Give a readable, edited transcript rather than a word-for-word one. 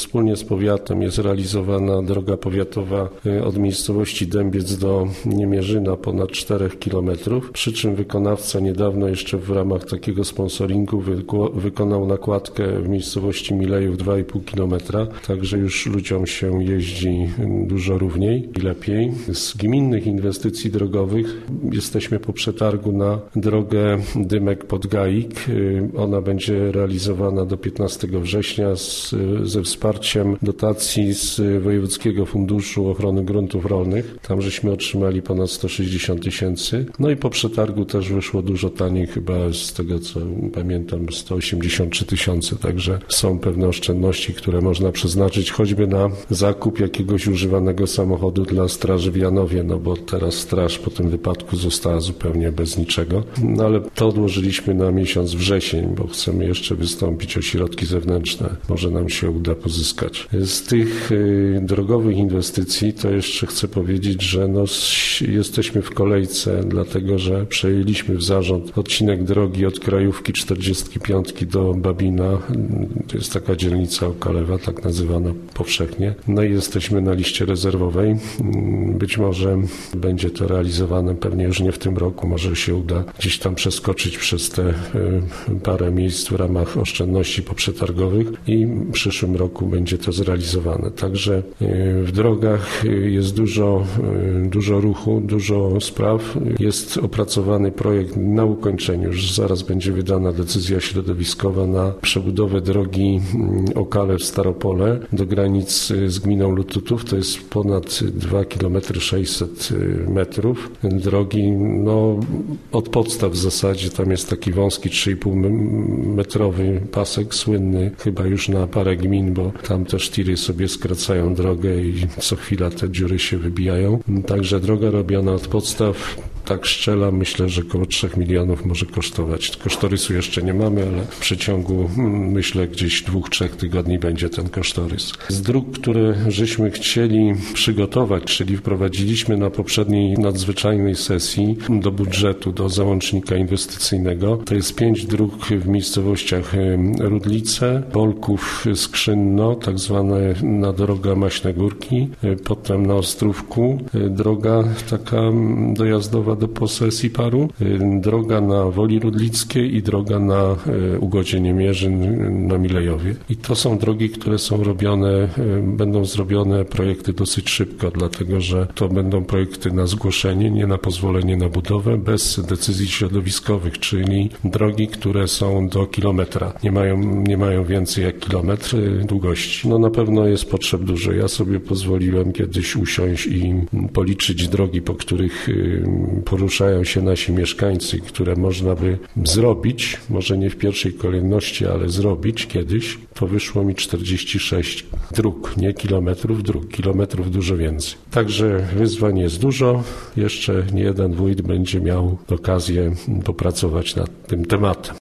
wspólnie z powiatem jest realizowana droga powiatowa od miejscowości Dębiec do Niemierzyna ponad 4 km, przy czym wykonawca niedawno jeszcze w ramach takiego sponsoringu wykonał nakładkę w miejscowości Milejów 2,5 km, także już ludziom się jeździ dużo równiej i lepiej. Z gminnych inwestycji drogowych jesteśmy po przetargu na drogę Dymek-Podgaik. Ona będzie realizowana do 15 września ze wsparciem dotacji z Wojewódzkiego Funduszu Ochrony Gruntów Rolnych. Tam żeśmy otrzymali ponad 160 000. No i po przetargu też wyszło dużo taniej, chyba z tego co pamiętam 183 000. Także są pewne oszczędności, które można przeznaczyć choćby na zakup jakiegoś używanego samochodu dla straży w Janowie, no bo teraz straż po tym wypadku została zupełnie bez niczego. No ale to odłożyliśmy na miesiąc wrzesień, bo chcemy jeszcze wystąpić o środki zewnętrzne. Może nam się uda pozyskać. Z tych drogowych inwestycji to jeszcze chcę powiedzieć, że jesteśmy w kolejce, dlatego że przejęliśmy w zarząd odcinek drogi od Krajówki 45 do Babina. To jest taka dzielnica Okalewa, tak nazywana powszechnie. No i jesteśmy na liście rezerwowej. Być może będzie to realizowane, pewnie już nie w tym roku. Może się uda gdzieś tam przeskoczyć przez te parę miejsc w ramach oszczędności poprzetargowych i w przyszłym roku będzie to zrealizowane. Także w drogach jest dużo ruchu, dużo spraw. Jest opracowany projekt na ukończeniu. Już zaraz będzie wydana decyzja środowiskowa na przebudowę drogi Okalew-Staropole do granic z gminą Lututów. To jest ponad 2 km 600 metrów drogi, od podstaw w zasadzie. Tam jest taki wąski 3,5 metrowy pasek, słynny chyba już na parę gmin, bo tam też tiry sobie skracają drogę i co chwila te dziury się wybijają. Także droga robiona od podstaw, tak strzelam, myślę, że około 3 milionów może kosztować. Kosztorysu jeszcze nie mamy, ale w przeciągu, myślę, gdzieś 2-3 tygodni będzie ten kosztorys. Z dróg, które żeśmy chcieli przygotować, czyli wprowadziliśmy na poprzedniej nadzwyczajnej sesji do budżetu, do załącznika inwestycyjnego. To jest 5 dróg w miejscowościach Rudlice, Bolków, Skrzynno, tak zwane droga Maśne Górki, potem na Ostrówku droga taka dojazdowa do posesji Paru, droga na Woli Rudlickiej i droga na Ugodzie Niemierzyn na Milejowie. I to są drogi, które są robione, będą zrobione projekty dosyć szybko, dlatego że to będą projekty na zgłoszenie, nie na pozwolenie na budowę, bez decyzji środowiskowych, czyli drogi, które są do kilometra. Nie mają więcej jak kilometr długości. Na pewno jest potrzeb dużo. Ja sobie pozwoliłem kiedyś usiąść i policzyć drogi, po których poruszają się nasi mieszkańcy, które można by zrobić, może nie w pierwszej kolejności, ale zrobić kiedyś, to wyszło mi 46 dróg, nie kilometrów dróg, kilometrów dużo więcej. Także wyzwań jest dużo, jeszcze nie jeden wójt będzie miał okazję popracować nad tym tematem.